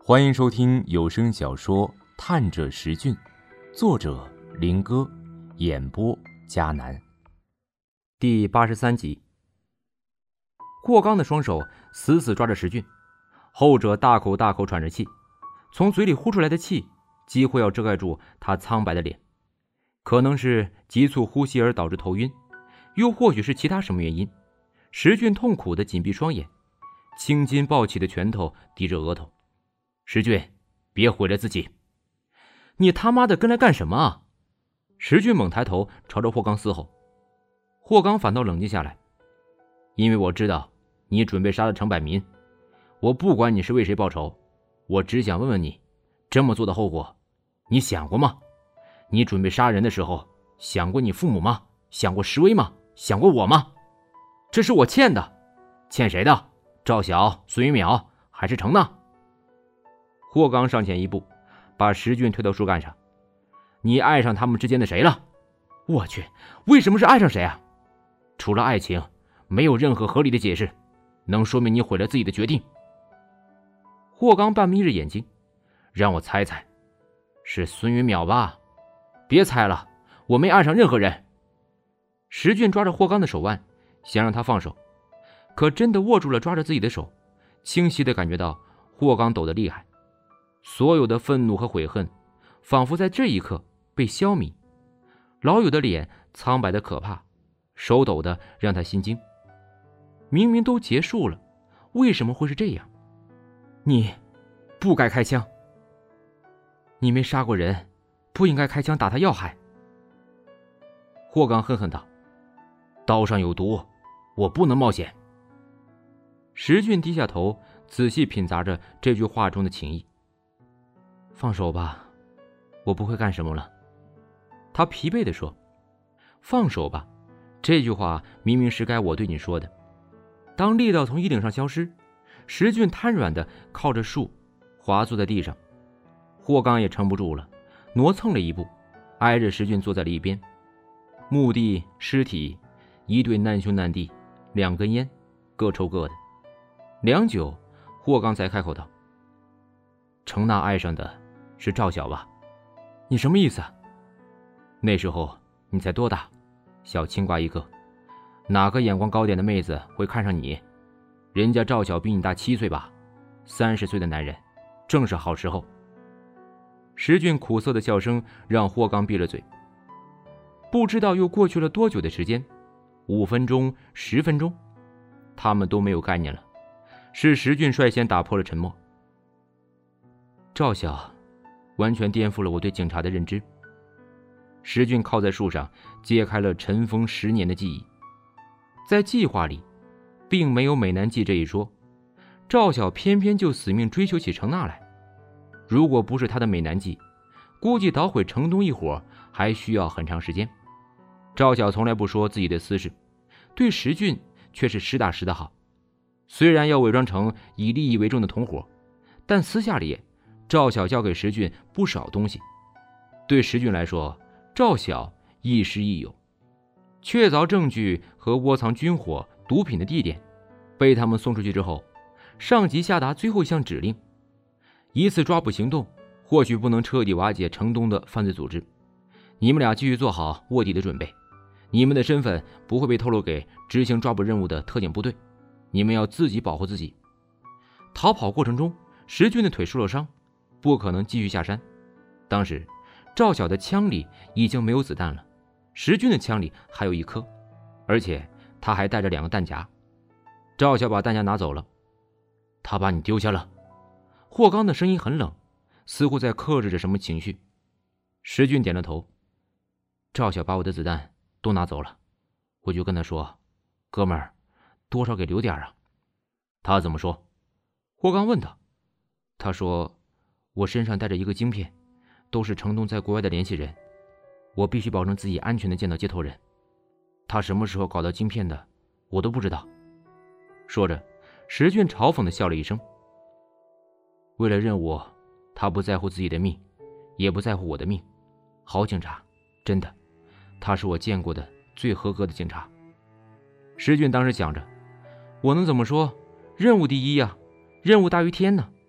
欢迎收听有声小说《探者石俊》，作者林哥，演播迦南。 第83集。霍刚的双手死死抓着石俊，后者大口大口喘着气，从嘴里呼出来的气几乎要遮盖住他苍白的脸。可能是急促呼吸而导致头晕，又或许是其他什么原因，石俊痛苦地紧闭双眼，青筋暴起的拳头抵着额头。石俊，别毁了自己！你他妈的跟来干什么啊？石俊猛抬头朝着霍刚嘶吼。霍刚反倒冷静下来，因为我知道你准备杀了程百民，我不管你是为谁报仇，我只想问问你，这么做的后果你想过吗？你准备杀人的时候想过你父母吗？想过石威吗？想过我吗？这是我欠的，欠谁的？赵晓、孙云淼还是程娜？霍刚上前一步，把石俊推到树干上。你爱上他们之间的谁了？我去，为什么是爱上谁啊？除了爱情，没有任何合理的解释，能说明你毁了自己的决定。霍刚半眯着眼睛，让我猜猜，是孙云淼吧？别猜了，我没爱上任何人。石俊抓着霍刚的手腕，想让他放手，可真的握住了抓着自己的手，清晰地感觉到霍刚抖得厉害。所有的愤怒和悔恨仿佛在这一刻被消弭，老友的脸苍白的可怕，手抖的让他心惊。明明都结束了，为什么会是这样？你不该开枪，你没杀过人，不应该开枪打他要害。霍刚恨恨道，刀上有毒，我不能冒险。石俊低下头，仔细品咂着这句话中的情意。放手吧，我不会干什么了。他疲惫地说，放手吧，这句话明明是该我对你说的。当力道从衣领上消失，石俊瘫软地靠着树滑坐在地上。霍刚也撑不住了，挪蹭了一步，挨着石俊坐在了一边。墓地、尸体，一对难兄难弟，两根烟，各抽各的。良久，霍刚才开口道，程娜爱上的是赵晓吧？你什么意思啊？那时候你才多大，小青瓜一个，哪个眼光高点的妹子会看上你？人家赵晓比你大7岁吧，30岁的男人，正是好时候。石俊苦涩的笑声让霍刚闭了嘴。不知道又过去了多久的时间，5分钟、10分钟，他们都没有概念了。是石俊率先打破了沉默。赵晓完全颠覆了我对警察的认知。石俊靠在树上，揭开了尘封10年的记忆。在计划里并没有美男计这一说，赵晓偏偏就死命追求起程娜来。如果不是他的美男计，估计捣毁城东一伙还需要很长时间。赵晓从来不说自己的私事，对石俊却是实打实的好。虽然要伪装成以利益为重的同伙，但私下里赵晓交给石俊不少东西。对石俊来说，赵晓亦师亦友。确凿证据和窝藏军火、毒品的地点被他们送出去之后，上级下达最后一项指令，一次抓捕行动或许不能彻底瓦解城东的犯罪组织，你们俩继续做好卧底的准备，你们的身份不会被透露给执行抓捕任务的特警部队，你们要自己保护自己。逃跑过程中，石俊的腿受了伤，不可能继续下山。当时赵晓的枪里已经没有子弹了，石俊的枪里还有1颗，而且他还带着2个弹夹。赵晓把弹夹拿走了。他把你丢下了。霍刚的声音很冷，似乎在克制着什么情绪。石俊点了头。赵晓把我的子弹都拿走了，我就跟他说，哥们儿，多少给留点啊。他怎么说？霍刚问他。他说，我身上带着1个晶片，都是程东在国外的联系人，我必须保证自己安全的见到接头人。他什么时候搞到晶片的，我都不知道。说着，石俊嘲讽地笑了一声。为了任务，他不在乎自己的命，也不在乎我的命。好警察，真的，他是我见过的最合格的警察。石俊当时想着，我能怎么说？任务第一呀，任务大于天呢。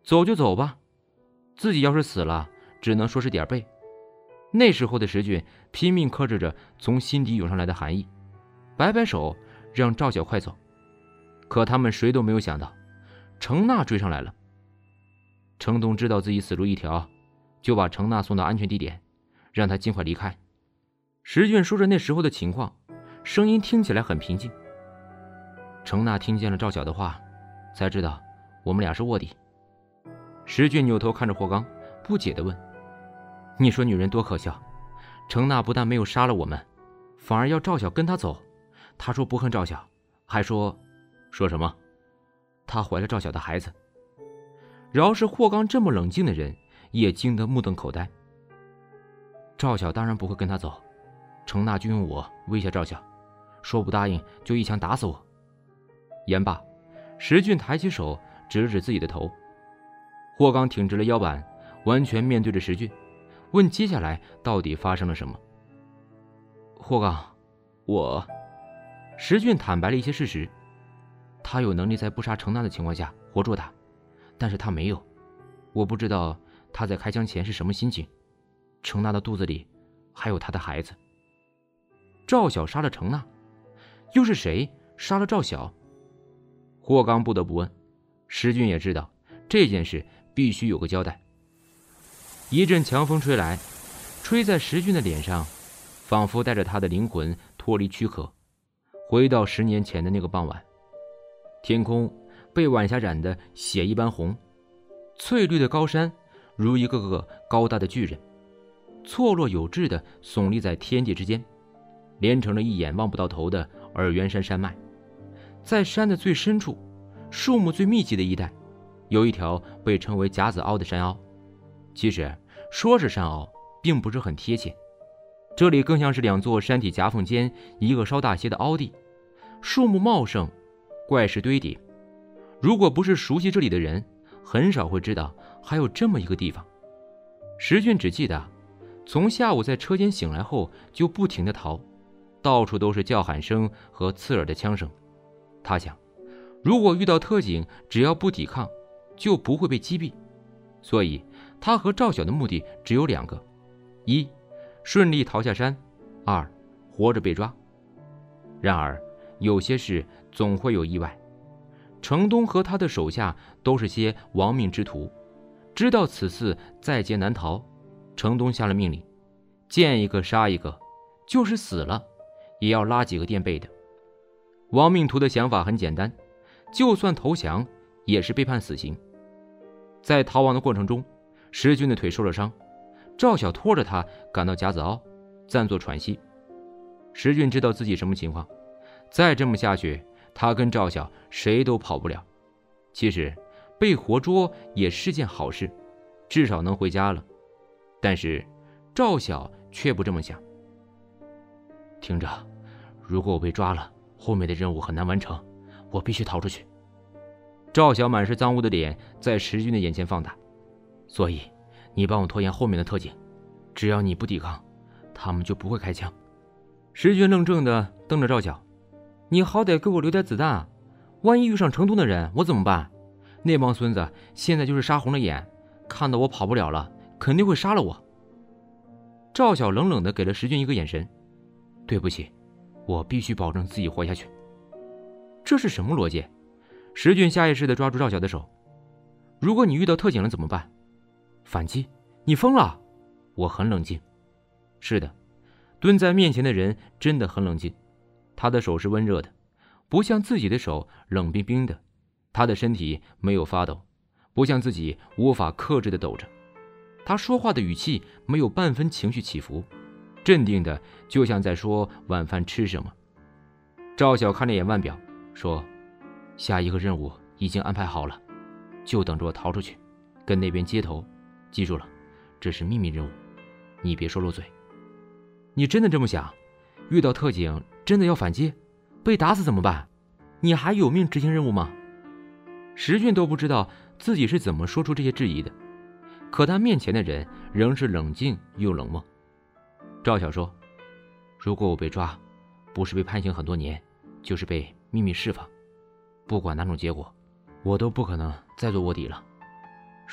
走就走吧，自己要是死了，只能说是点背。那时候的石俊拼命克制着从心底涌上来的寒意，摆摆手让赵晓快走。可他们谁都没有想到，程娜追上来了。程东知道自己死路一条，就把程娜送到安全地点，让她尽快离开。石俊说着那时候的情况，声音听起来很平静。程娜听见了赵晓的话，才知道我们俩是卧底。石俊扭头看着霍刚，不解地问：你说女人多可笑，程娜不但没有杀了我们，反而要赵晓跟她走。她说不恨赵晓，还说什么？她怀了赵晓的孩子。饶是霍刚这么冷静的人，也惊得目瞪口呆。赵晓当然不会跟他走，程娜就用我威胁赵晓，说不答应就一枪打死我。言罢，石俊抬起手指了指自己的头。霍刚挺直了腰板，完全面对着石俊，问接下来到底发生了什么。霍刚，石俊坦白了一些事实。他有能力在不杀程娜的情况下活捉他，但是他没有。我不知道他在开枪前是什么心情。程娜的肚子里还有他的孩子。赵晓杀了程娜，又是谁杀了赵晓？霍刚不得不问。石俊也知道这件事必须有个交代。一阵强风吹来，吹在石俊的脸上，仿佛带着他的灵魂脱离躯壳，回到10年前的那个傍晚。天空被晚霞染得血一般红，翠绿的高山如一个个高大的巨人，错落有致地耸立在天地之间，连成了一眼望不到头的洱源山山脉。在山的最深处，树木最密集的一带，有一条被称为甲子凹的山凹。其实说是山凹，并不是很贴切，这里更像是2座山体夹缝间一个稍大些的凹地，树木茂盛，怪石堆叠。如果不是熟悉这里的人，很少会知道还有这么一个地方。石俊只记得从下午在车间醒来后就不停地逃，到处都是叫喊声和刺耳的枪声。他想，如果遇到特警，只要不抵抗，就不会被击毙。所以他和赵晓的目的只有2个：一，顺利逃下山；二，活着被抓。然而有些事总会有意外。程东和他的手下都是些亡命之徒，知道此次在劫难逃，程东下了命令，见一个杀一个，就是死了也要拉几个垫背的。亡命徒的想法很简单，就算投降也是被判死刑。在逃亡的过程中，石军的腿受了伤，赵晓拖着他赶到甲子凹，暂作喘息。石俊知道自己什么情况，再这么下去，他跟赵晓谁都跑不了。其实被活捉也是件好事，至少能回家了。但是赵晓却不这么想。听着，如果我被抓了，后面的任务很难完成，我必须逃出去。赵晓满是脏污的脸在石军的眼前放大。所以你帮我拖延后面的特警，只要你不抵抗，他们就不会开枪。石军愣怔地瞪着赵晓，你好歹给我留点子弹啊，万一遇上程东的人我怎么办？那帮孙子现在就是杀红了眼，看到我跑不了了，肯定会杀了我。赵晓冷冷地给了石军一个眼神，对不起，我必须保证自己活下去。这是什么逻辑？石俊下意识地抓住赵晓的手，如果你遇到特警了怎么办？反击？你疯了？我很冷静。是的，蹲在面前的人真的很冷静，他的手是温热的，不像自己的手冷冰冰的，他的身体没有发抖，不像自己无法克制的抖着。他说话的语气没有半分情绪起伏，镇定的就像在说晚饭吃什么。赵晓看了眼腕表，说下一个任务已经安排好了，就等着我逃出去，跟那边接头。记住了，这是秘密任务，你别说漏嘴。你真的这么想？遇到特警真的要反击？被打死怎么办？你还有命执行任务吗？石俊都不知道自己是怎么说出这些质疑的，可他面前的人仍是冷静又冷漠。赵晓说，如果我被抓，不是被判刑很多年，就是被秘密释放，不管哪种结果，我都不可能再做卧底了。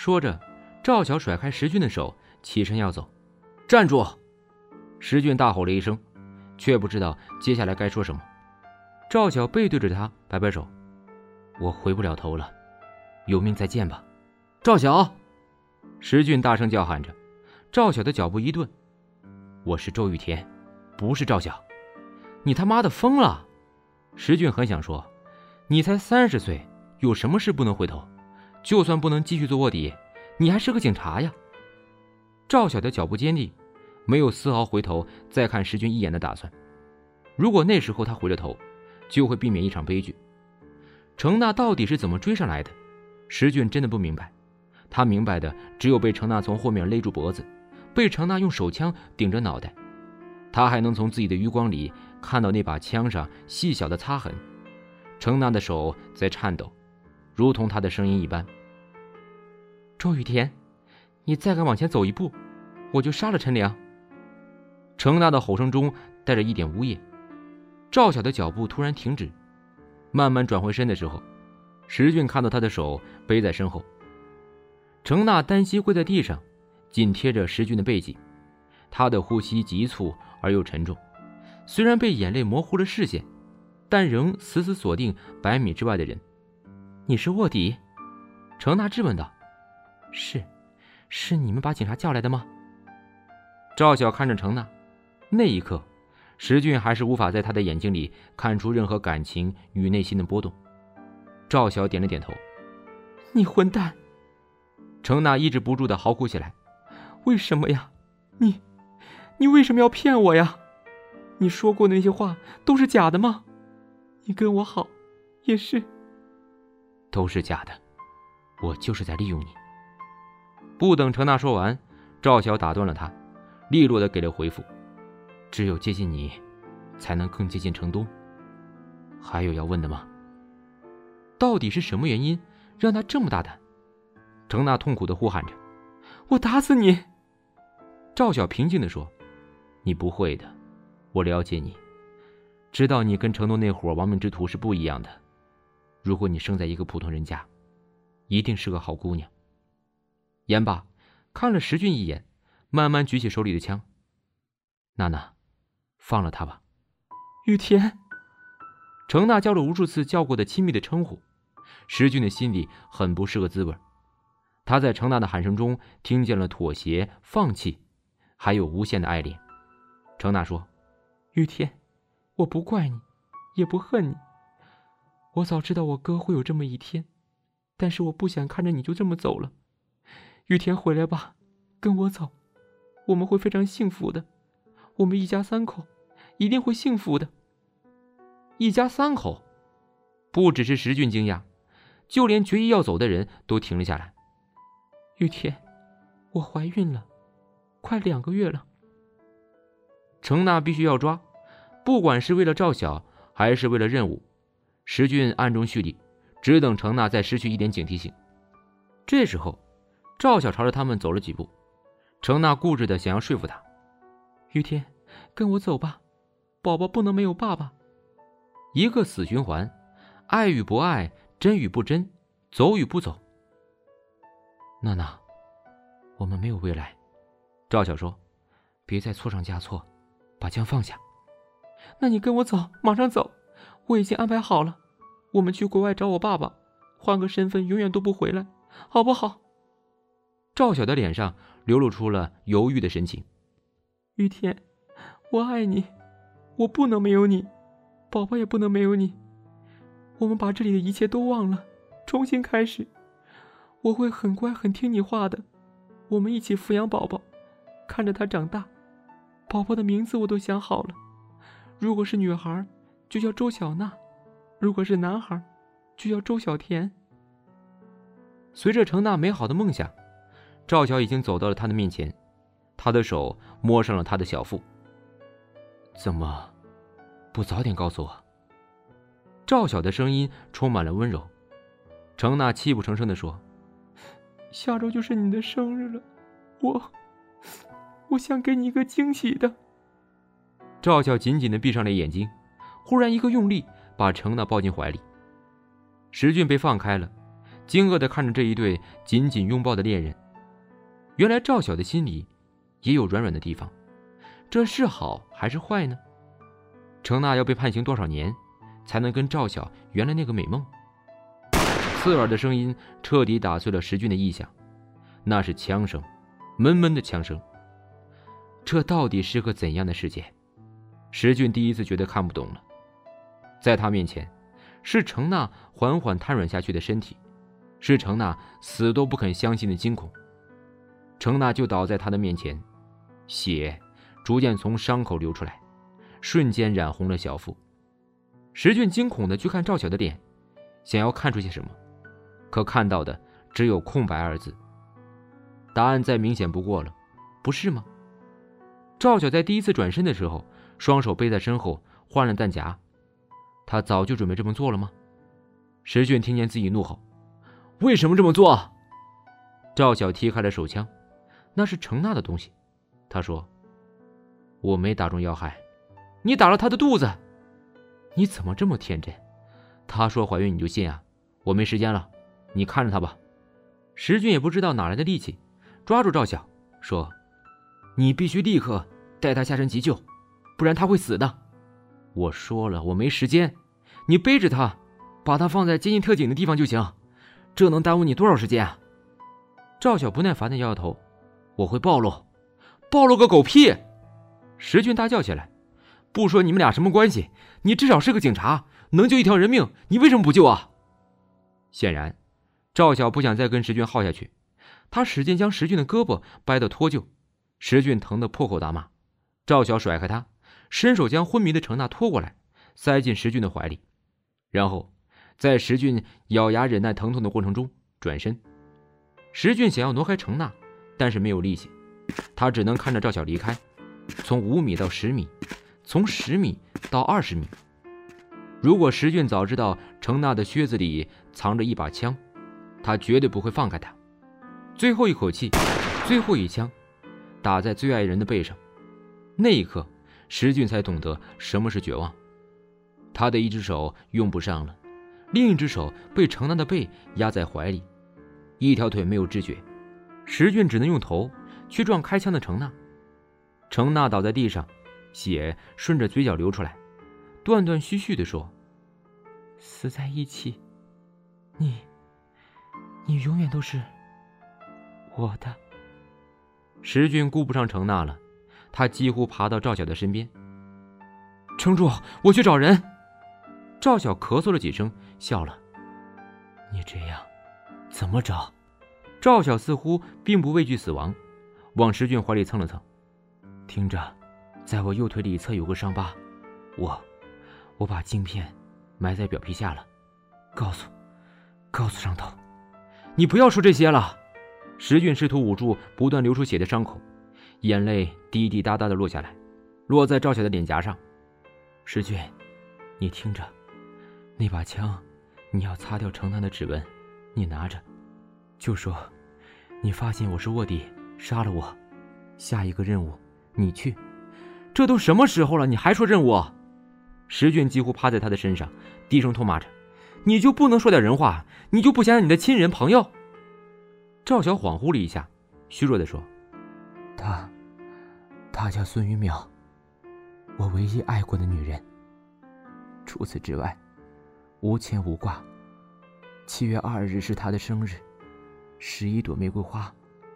说着，赵晓甩开石俊的手，起身要走。站住！石俊大吼了一声，却不知道接下来该说什么。赵晓背对着他，摆摆手：“我回不了头了，有命再见吧。”赵晓！石俊大声叫喊着。赵晓的脚步一顿：“我是周雨田，不是赵晓。你他妈的疯了！”石俊很想说：“你才30岁，有什么事不能回头？就算不能继续做卧底，你还是个警察呀！”赵晓的脚步坚定，没有丝毫回头再看石俊一眼的打算。如果那时候他回了头，就会避免一场悲剧。程娜到底是怎么追上来的？石俊真的不明白。他明白的只有被程娜从后面勒住脖子，被程娜用手枪顶着脑袋。他还能从自己的余光里看到那把枪上细小的擦痕。程娜的手在颤抖，如同她的声音一般：“周雨田，你再敢往前走一步，我就杀了陈良。”程娜的吼声中带着一点呜咽。赵晓的脚步突然停止，慢慢转回身的时候，石俊看到他的手背在身后。程娜单膝跪在地上，紧贴着石俊的背脊，他的呼吸急促而又沉重，虽然被眼泪模糊了视线，但仍死死锁定100米之外的人。“你是卧底？”程娜质问道。“是你们把警察叫来的吗？”赵晓看着程娜，那一刻石俊还是无法在他的眼睛里看出任何感情与内心的波动。赵晓点了点头。“你混蛋！”程娜抑制不住地嚎哭起来。“为什么呀？你为什么要骗我呀？你说过的那些话都是假的吗？你跟我好也是。”“都是假的，我就是在利用你。”不等程娜说完，赵晓打断了她，利落地给了回复：“只有接近你，才能更接近程东。还有要问的吗？”到底是什么原因让他这么大胆？程娜痛苦地呼喊着：“我打死你！”赵晓平静地说：“你不会的，我了解你，知道你跟程东那伙亡命之徒是不一样的。如果你生在一个普通人家，一定是个好姑娘。”言罢，看了石俊一眼，慢慢举起手里的枪：“娜娜，放了他吧。”“雨田。”程娜叫了无数次叫过的亲密的称呼，石俊的心里很不是个滋味。他在程娜的喊声中听见了妥协、放弃，还有无限的爱恋。程娜说：“雨田，我不怪你，也不恨你。我早知道我哥会有这么一天，但是我不想看着你就这么走了。雨田，回来吧，跟我走，我们会非常幸福的。我们一家3口一定会幸福的。”一家3口，不只是石俊惊讶，就连决意要走的人都停了下来。“雨田，我怀孕了，快2个月了。”程娜必须要抓，不管是为了赵晓还是为了任务。石俊暗中蓄力，只等程娜再失去一点警惕性。这时候赵晓朝着他们走了几步，程娜固执地想要说服他：“雨田，跟我走吧，宝宝不能没有爸爸。”一个死循环，爱与不爱，真与不真，走与不走。“娜娜，我们没有未来。”赵晓说，“别再错上加错，把枪放下。”“那你跟我走，马上走，我已经安排好了，我们去国外找我爸爸，换个身份永远都不回来，好不好？”赵晓的脸上流露出了犹豫的神情。“雨田，我爱你，我不能没有你，宝宝也不能没有你。我们把这里的一切都忘了，重新开始。我会很乖很听你话的，我们一起抚养宝宝，看着他长大。宝宝的名字我都想好了，如果是女孩就叫周小娜，如果是男孩就叫周小田。”随着程娜美好的梦想，赵晓已经走到了他的面前，他的手摸上了他的小腹。“怎么不早点告诉我？”赵晓的声音充满了温柔。程娜泣不成声地说：“下周就是你的生日了，我想给你一个惊喜的。”赵晓紧紧地闭上了眼睛，忽然一个用力把程娜抱进怀里。石俊被放开了， 惊愕地看着这一对紧紧拥抱的恋人。原来赵晓的心里也有软软的地方，这是好还是坏呢？程娜要被判刑多少年，才能跟赵晓圆了那个美梦？刺耳的声音彻底打碎了石俊的臆想，那是枪声，闷闷的枪声。这到底是个怎样的世界？石俊第一次觉得看不懂了。在他面前，是程娜缓缓瘫软下去的身体，是程娜死都不肯相信的惊恐。程娜就倒在他的面前，血逐渐从伤口流出来，瞬间染红了小腹。石俊惊恐地去看赵晓的脸，想要看出些什么，可看到的只有空白二字。答案再明显不过了，不是吗？赵晓在第一次转身的时候，双手背在身后换了弹夹，他早就准备这么做了吗？石俊听见自己怒吼：“为什么这么做？”赵晓踢开了手枪，那是程娜的东西。他说：“我没打中要害，你打了她的肚子。你怎么这么天真？她说怀孕你就信啊？我没时间了，你看着她吧。”石俊也不知道哪来的力气，抓住赵晓说：“你必须立刻带她下山急救，不然她会死的。我说了，我没时间，你背着她，把她放在接近特警的地方就行，这能耽误你多少时间啊？”赵晓不耐烦地摇摇头：“我会暴露，暴露个狗屁！”石俊大叫起来：“不说你们俩什么关系，你至少是个警察，能救一条人命，你为什么不救啊？”显然，赵晓不想再跟石俊耗下去，他使劲将石俊的胳膊掰得脱臼，石俊疼得破口大骂。赵晓甩开他，伸手将昏迷的程娜拖过来，塞进石俊的怀里，然后在石俊咬牙忍耐疼痛的过程中转身。石俊想要挪开程娜，但是没有力气，他只能看着赵晓离开，从5米到10米，从10米到20米。如果石俊早知道程娜的靴子里藏着一把枪，他绝对不会放开她。最后一口气，最后一枪，打在最爱人的背上。那一刻，石俊才懂得什么是绝望。他的一只手用不上了，另一只手被程娜的背压在怀里，一条腿没有知觉。石俊只能用头去撞开枪的程娜。程娜倒在地上，血顺着嘴角流出来，断断续续地说：“死在一起，你永远都是我的。”石俊顾不上程娜了，他几乎爬到赵晓的身边：“撑住，我去找人。”赵晓咳嗽了几声，笑了：“你这样怎么找？”赵晓似乎并不畏惧死亡，往石俊怀里蹭了蹭：“听着，在我右腿里侧有个伤疤，我把镜片埋在表皮下了，告诉上头。”“你不要说这些了。”石俊试图捂住不断流出血的伤口，眼泪滴滴答答地落下来，落在赵晓的脸颊上。“石俊，你听着，那把枪你要擦掉程娜的指纹，你拿着，就说你发现我是卧底，杀了我，下一个任务你去。”“这都什么时候了，你还说任务？”石俊几乎趴在他的身上，低声痛骂着：“你就不能说点人话？你就不想想你的亲人朋友？”赵晓恍惚了一下，虚弱地说：“她叫孙玉淼，我唯一爱过的女人。除此之外，无牵无挂。7月2日是她的生日，11朵玫瑰花，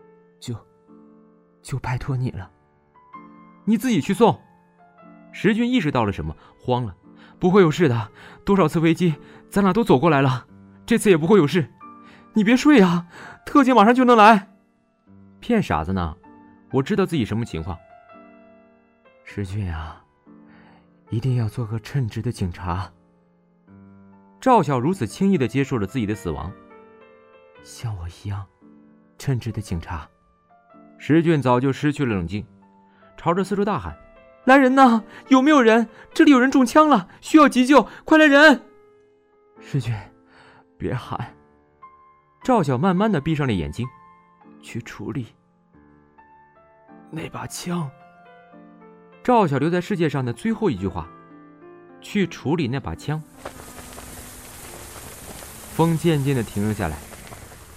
就拜托你了。你自己去送。”石俊意识到了什么，慌了：“不会有事的，多少次危机咱俩都走过来了，这次也不会有事。你别睡啊，特警马上就能来。”“骗傻子呢，我知道自己什么情况。”“石俊啊，一定要做个称职的警察。”赵晓如此轻易地接受了自己的死亡，像我一样称职的警察。石俊早就失去了冷静，朝着四周大喊：“来人呐！有没有人？这里有人中枪了，需要急救，快来人！”“石俊，别喊。”赵晓慢慢地闭上了眼睛，去处理那把枪。赵晓留在世界上的最后一句话：去处理那把枪。风渐渐地停了下来，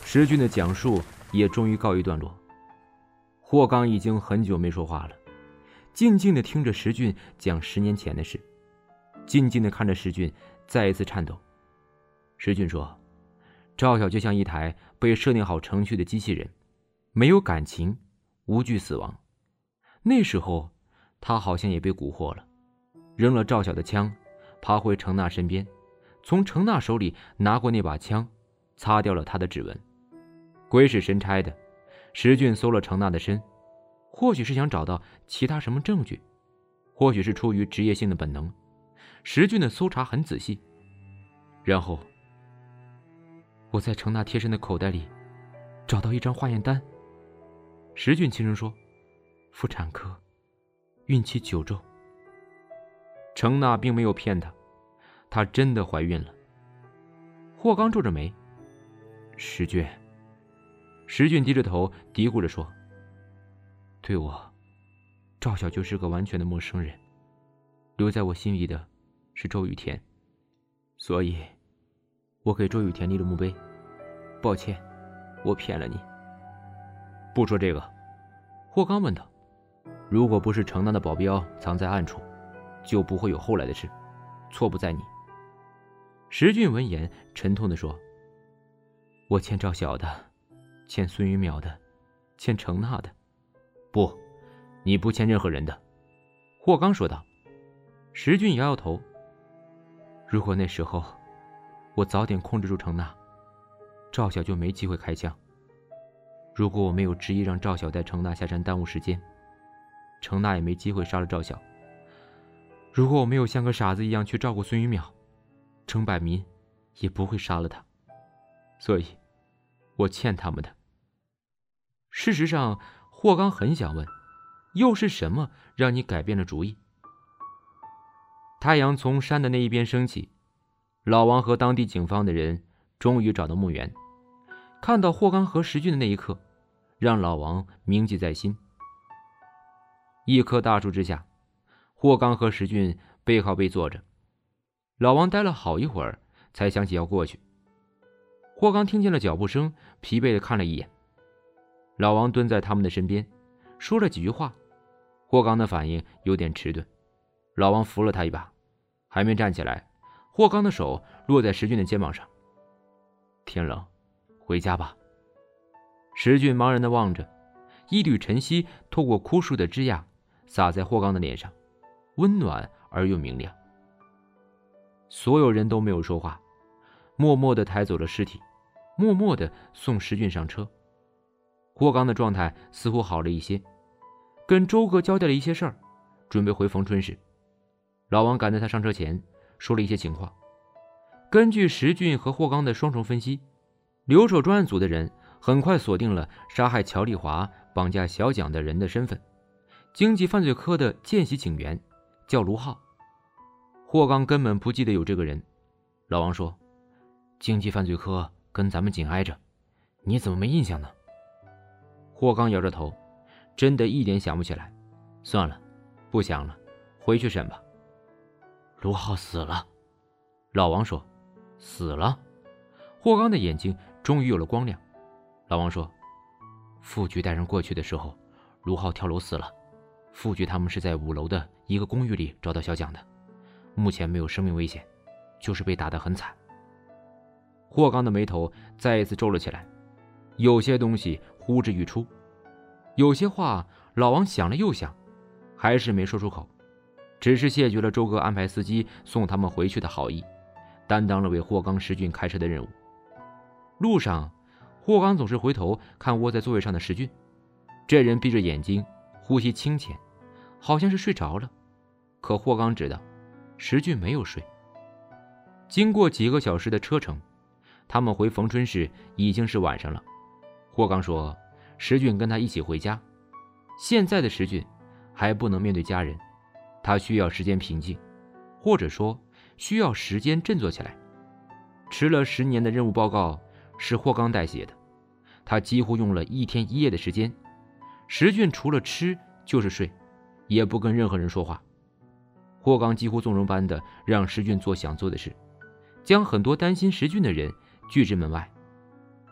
石俊的讲述也终于告一段落。霍刚已经很久没说话了，静静地听着石俊讲10年前的事，静静地看着石俊再一次颤抖。石俊说，赵晓就像一台被设定好程序的机器人，没有感情，无惧死亡。那时候他好像也被蛊惑了，扔了赵晓的枪，爬回程娜身边，从程娜手里拿过那把枪，擦掉了她的指纹。鬼使神差的，石俊搜了程娜的身，或许是想找到其他什么证据，或许是出于职业性的本能，石俊的搜查很仔细。然后我在程娜贴身的口袋里找到一张化验单。石俊轻声说，妇产科，孕期9周。程娜并没有骗他，她真的怀孕了。霍刚皱着眉，石俊。石俊低着头嘀咕着说，对我，赵小就是个完全的陌生人，留在我心里的是周雨田，所以我给周雨田立了墓碑。抱歉，我骗了你。不说这个，霍刚问道，如果不是程娜的保镖藏在暗处，就不会有后来的事，错不在你。石俊闻言沉痛地说，我欠赵晓的，欠孙云淼的，欠程娜的。不，你不欠任何人的。霍刚说道。石俊摇摇头，如果那时候我早点控制住程娜，赵晓就没机会开枪。如果我没有执意让赵晓带程娜下山耽误时间，程娜也没机会杀了赵晓。如果我没有像个傻子一样去照顾孙云淼，程百民也不会杀了他。所以我欠他们的。事实上，霍刚很想问，又是什么让你改变了主意？太阳从山的那一边升起，老王和当地警方的人终于找到墓园。看到霍刚和石俊的那一刻，让老王铭记在心。一棵大树之下，霍刚和石俊背靠背坐着。老王待了好一会儿，才想起要过去。霍刚听见了脚步声，疲惫地看了一眼。老王蹲在他们的身边，说了几句话。霍刚的反应有点迟钝，老王扶了他一把，还没站起来，霍刚的手落在石俊的肩膀上。天冷，回家吧。石俊茫然地望着，一缕晨曦透过枯树的枝桠洒在霍刚的脸上，温暖而又明亮。所有人都没有说话，默默地抬走了尸体，默默地送石俊上车。霍刚的状态似乎好了一些，跟周哥交代了一些事儿，准备回冯春市。老王赶在他上车前说了一些情况。根据石俊和霍刚的双重分析，留守专案组的人很快锁定了杀害乔丽华、绑架小蒋的人的身份，经济犯罪科的见习警员叫卢浩。霍刚根本不记得有这个人。老王说，经济犯罪科跟咱们紧挨着，你怎么没印象呢？霍刚摇着头，真的一点想不起来。算了，不想了，回去审吧。卢浩死了。老王说，死了？霍刚的眼睛终于有了光亮。老王说，副局带人过去的时候，卢浩跳楼死了。副局他们是在5楼的一个公寓里找到小蒋的，目前没有生命危险，就是被打得很惨。霍刚的眉头再一次皱了起来，有些东西呼之欲出，有些话老王想了又想，还是没说出口，只是谢绝了周哥安排司机送他们回去的好意，担当了为霍刚、石俊开车的任务。路上，霍刚总是回头看窝在座位上的石俊，这人闭着眼睛，呼吸清浅，好像是睡着了。可霍刚知道，石俊没有睡。经过几个小时的车程，他们回冯春市已经是晚上了。霍刚说，石俊跟他一起回家。现在的石俊还不能面对家人，他需要时间平静，或者说需要时间振作起来。迟了10年的任务报告是霍刚代写的，他几乎用了1天1夜的时间。石俊除了吃就是睡，也不跟任何人说话。霍刚几乎纵容般的让石俊做想做的事，将很多担心石俊的人拒之门外。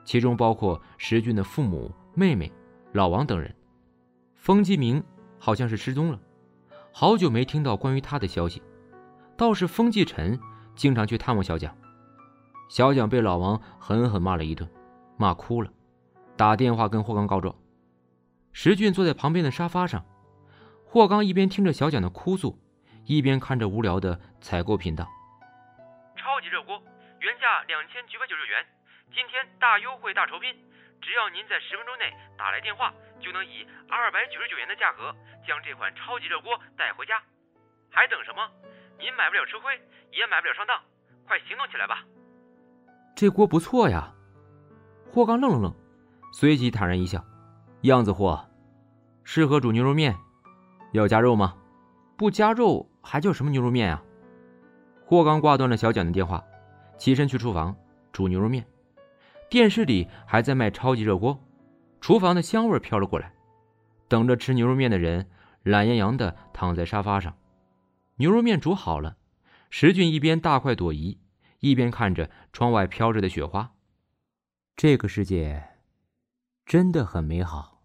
其中包括石俊的父母、妹妹、老王等人。封继明好像是失踪了，好久没听到关于他的消息。倒是封继臣经常去探望小蒋，小蒋被老王狠狠骂了一顿，骂哭了，打电话跟霍刚告状。石俊坐在旁边的沙发上，霍刚一边听着小蒋的哭诉，一边看着无聊的采购频道。 超级热锅，原价2990元，今天大优惠大酬宾，只要您在10分钟内打来电话，就能以299元的价格将这款超级热锅带回家。还等什么？您买不了吃亏，也买不了上当，快行动起来吧！ 这锅不错呀。霍刚愣了愣，随即坦然一笑，样子货，适合煮牛肉面，要加肉吗？不加肉还叫什么牛肉面啊？霍刚挂断了小蒋的电话，起身去厨房煮牛肉面。电视里还在卖超级热锅，厨房的香味飘了过来。等着吃牛肉面的人懒洋洋地躺在沙发上。牛肉面煮好了，石俊一边大快朵颐，一边看着窗外飘着的雪花。这个世界真的很美好。